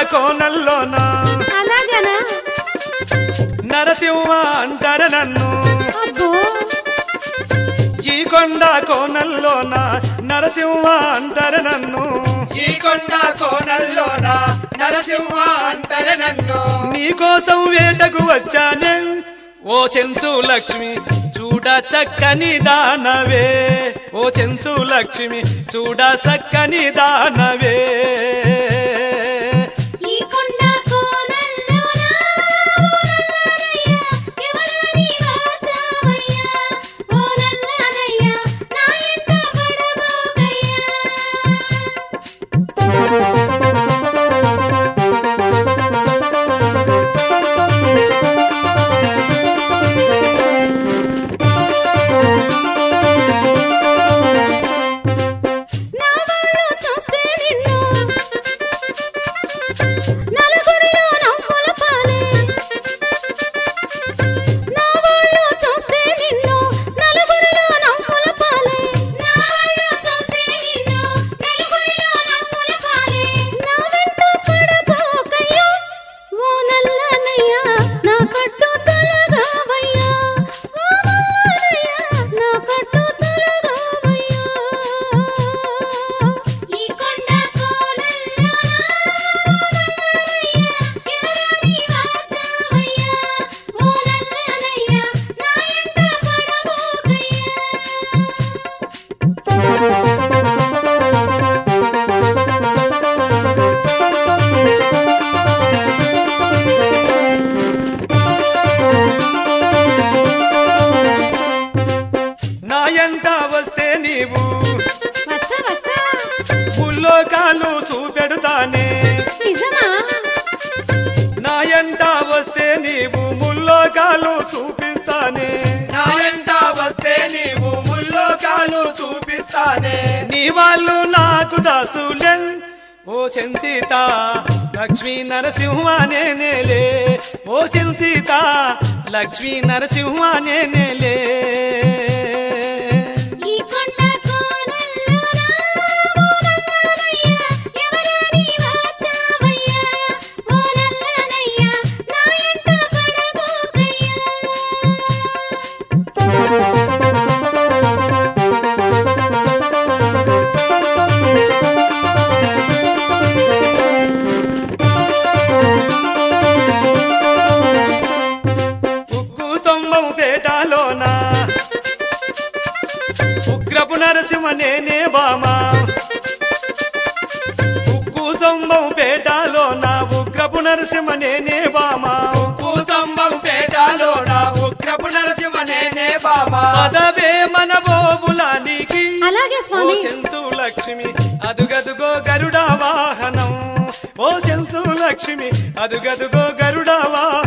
కోనల్లోన అలాగనా నరసింహ అంటారు నన్ను అబ్బో ఈ కొండ కోనల్లోన నరసింహ అంటారు నన్ను ఈ కొండ కోనల్లోన నరసింహ అంటారు నన్ను నీకోసం వేటకు వచ్చానే ఓ చెంచు లక్ష్మి చూడ చక్కని దానవే ఓ చెంచు లక్ష్మి చూడ చక్కని దానవే ఈ కొండ కోనల్లోన ఎవరని వాచావయ్యా ఓ నల్లనయ్య నా ఎంట పడబోకయ్యా నా వాళ్ళు చూస్తే నిన్ను నలుగురిలో నవ్వుల పాలే నా వాళ్ళు చూస్తే నిన్ను నలుగురిలో నవ్వుల పాలే నా వాళ్ళు చూస్తే నిన్ను నలుగురిలో నవ్వుల పాలే నా వెంట పడబోకయ్యా ఓ నల్లనయ్య నా కట్టు తొలగవయ్యా ఓ నల్లనయ్య నా కట్టు తొలగవయ్యా ఈ కొండ కోనల్లోన ఎవరని వాచావయ్యా ఓ నల్లనయ్య నా ఎంట పడబోకయ్యా నా ఎంట వస్తే నీవు వస్తా వస్తా పుల్లో కాలు చూపెడుతానే నిజమా నా ఎంట వస్తే నీవు ముల్లో కాలు చూపిస్తానే నా ఎంట వస్తే నీవు ముల్లోకాలు చూపిస్తానే నీ వాళ్ళు నాకు దాసులెన్ ఓ సంచిత లక్ష్మీ నరసింహ నేనేలే ఓ సంచిత లక్ష్మీ నరసింహ నేనేలే ఈ కొండ కోనల్లోన ఓ నల్లనయ్య ఎవరని వాచావయ్యా ఓ నల్లనయ్య నా ఎంట పడబోకయ్యా ఉక్కు స్తంభం పేటలోన ఉగ్రపు నరసింహ నేనే బామా ఉక్కు స్తంభం పేటలోన ఉగ్రపు నరసింహ నేనే బామా భూతంబం పేటలోన ఉగ్రపు నరసింహ నేనే బాబా పదవే మన బోబులానికి అలాగే ఓ స్వామి చెంచు లక్ష్మి అదుగదుగో గరుడ వాహనం ఓ చెంచు లక్ష్మి అదుగదుగో గరుడ వాహనం